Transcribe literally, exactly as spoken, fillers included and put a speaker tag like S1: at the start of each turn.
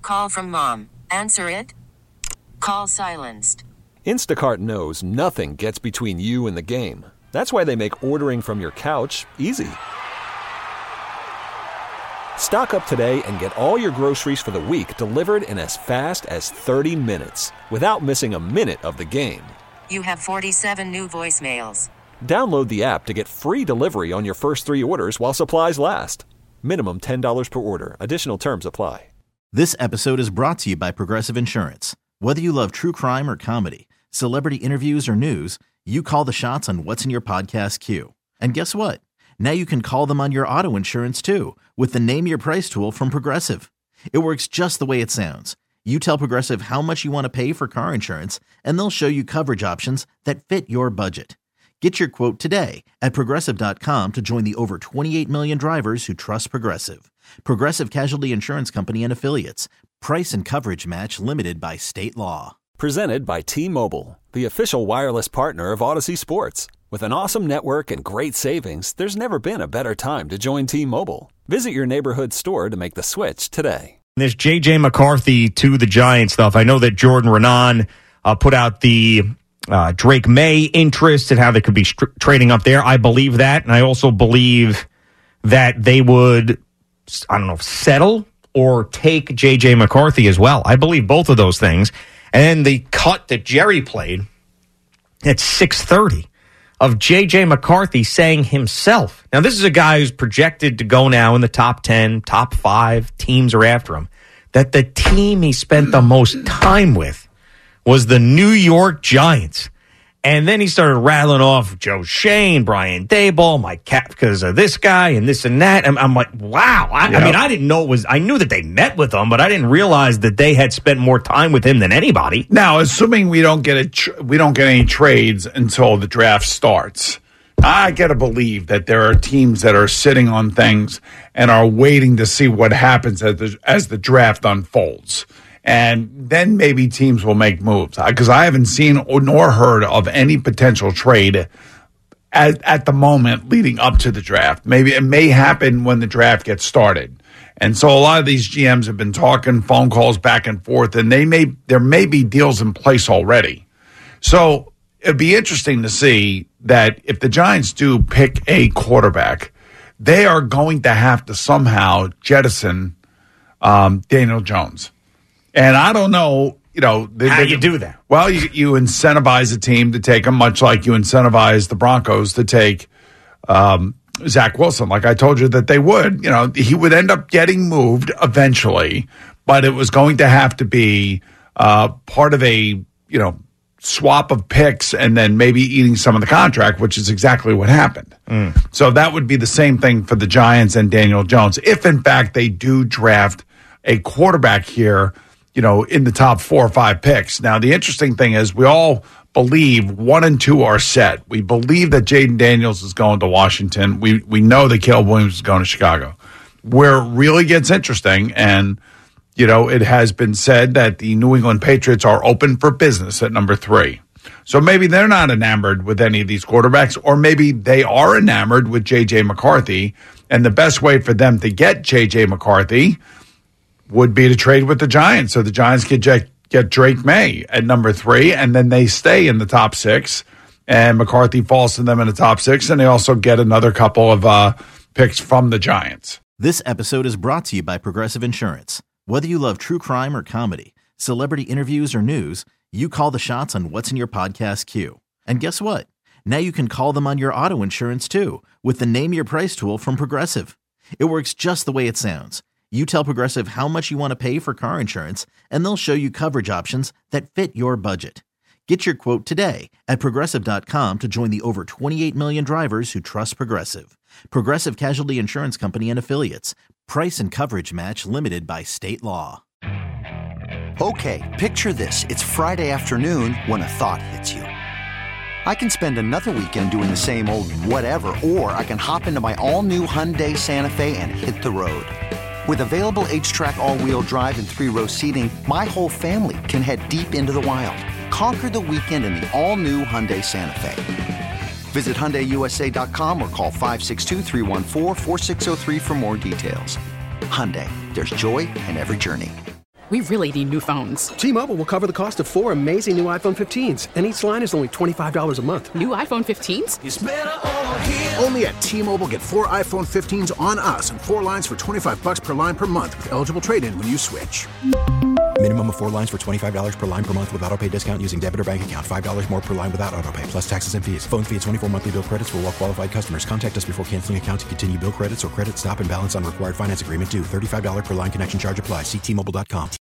S1: Call from mom. Answer it. Call silenced.
S2: Instacart knows nothing gets between you and the game. That's why they make ordering from your couch easy. Stock up today and get all your groceries for the week delivered in as fast as thirty minutes without missing a minute of the game.
S1: You have forty-seven new voicemails.
S2: Download the app to get free delivery on your first three orders while supplies last. Minimum ten dollars per order. Additional terms apply.
S3: This episode is brought to you by Progressive Insurance. Whether you love true crime or comedy, celebrity interviews or news, you call the shots on what's in your podcast queue. And guess what? Now you can call them on your auto insurance too with the Name Your Price tool from Progressive. It works just the way it sounds. You tell Progressive how much you want to pay for car insurance, and they'll show you coverage options that fit your budget. Get your quote today at Progressive dot com to join the over twenty-eight million drivers who trust Progressive. Progressive Casualty Insurance Company and Affiliates. Price and coverage match limited by state law.
S2: Presented by T-Mobile, the official wireless partner of Odyssey Sports. With an awesome network and great savings, there's never been a better time to join T-Mobile. Visit your neighborhood store to make the switch today.
S4: This J J McCarthy to the Giants stuff. I know that Jordan Renan uh, put out the uh, Drake May interest and how they could be str- trading up there. I believe that, and I also believe that they would, I don't know, settle or take J J McCarthy as well. I believe both of those things. And then the cut that Jerry played at six thirty of J J McCarthy saying himself. Now, this is a guy who's projected to go now in the top ten, top five. Teams are after him. That the team he spent the most time with was the New York Giants. And then he started rattling off Joe Shane, Brian Daboll, Mike Kafka's of this guy and this and that. I'm, I'm like, wow. I, yep. I mean, I didn't know it was, I knew that they met with him, but I didn't realize that they had spent more time with him than anybody.
S5: Now, assuming we don't get a tr- we don't get any trades until the draft starts, I got to believe that there are teams that are sitting on things and are waiting to see what happens as the, as the draft unfolds. And then maybe teams will make moves, because I haven't seen nor heard of any potential trade at, at the moment leading up to the draft. Maybe it may happen when the draft gets started. And so a lot of these G Ms have been talking, phone calls back and forth, and they may there may be deals in place already. So it'd be interesting to see that if the Giants do pick a quarterback, they are going to have to somehow jettison um, Daniel Jones. And I don't know, you know. They,
S4: How
S5: they,
S4: do you do that?
S5: Well, you, you incentivize a team to take him, much like you incentivize the Broncos to take um, Zach Wilson. Like I told you that they would. You know, he would end up getting moved eventually, but it was going to have to be uh, part of a, you know, swap of picks and then maybe eating some of the contract, which is exactly what happened. Mm. So that would be the same thing for the Giants and Daniel Jones. If, in fact, they do draft a quarterback here, you know, in the top four or five picks. Now, the interesting thing is we all believe one and two are set. We believe that Jaden Daniels is going to Washington. We we know that Caleb Williams is going to Chicago. Where it really gets interesting, and, you know, it has been said that the New England Patriots are open for business at number three. So maybe they're not enamored with any of these quarterbacks, or maybe they are enamored with J J McCarthy, and the best way for them to get J J McCarthy would be to trade with the Giants. So the Giants could get Drake May at number three, and then they stay in the top six, and McCarthy falls to them in the top six, and they also get another couple of uh, picks from the Giants.
S3: This episode is brought to you by Progressive Insurance. Whether you love true crime or comedy, celebrity interviews or news, you call the shots on what's in your podcast queue. And guess what? Now you can call them on your auto insurance too with the Name Your Price tool from Progressive. It works just the way it sounds. You tell Progressive how much you want to pay for car insurance, and they'll show you coverage options that fit your budget. Get your quote today at Progressive dot com to join the over twenty-eight million drivers who trust Progressive. Progressive Casualty Insurance Company and Affiliates. Price and coverage match limited by state law.
S6: Okay, picture this. It's Friday afternoon when a thought hits you. I can spend another weekend doing the same old whatever, or I can hop into my all-new Hyundai Santa Fe and hit the road. With available H-Track all-wheel drive and three-row seating, my whole family can head deep into the wild. Conquer the weekend in the all-new Hyundai Santa Fe. Visit Hyundai U S A dot com or call five six two, three one four, four six zero three for more details. Hyundai, there's joy in every journey.
S7: We really need new phones.
S8: T-Mobile will cover the cost of four amazing new iPhone fifteens, and each line is only twenty-five dollars a month.
S7: New iPhone fifteens?
S9: It's better over here. Only at T-Mobile, get four iPhone fifteens on us and four lines for twenty-five dollars per line per month with eligible trade-in when you switch.
S10: Minimum of four lines for twenty-five dollars per line per month with autopay discount using debit or bank account. five dollars more per line without autopay, plus taxes and fees. Phone fee at twenty-four monthly bill credits for well-qualified customers. Contact us before canceling account to continue bill credits or credit stop and balance on required finance agreement due. thirty-five dollars per line connection charge applies. See T Mobile dot com.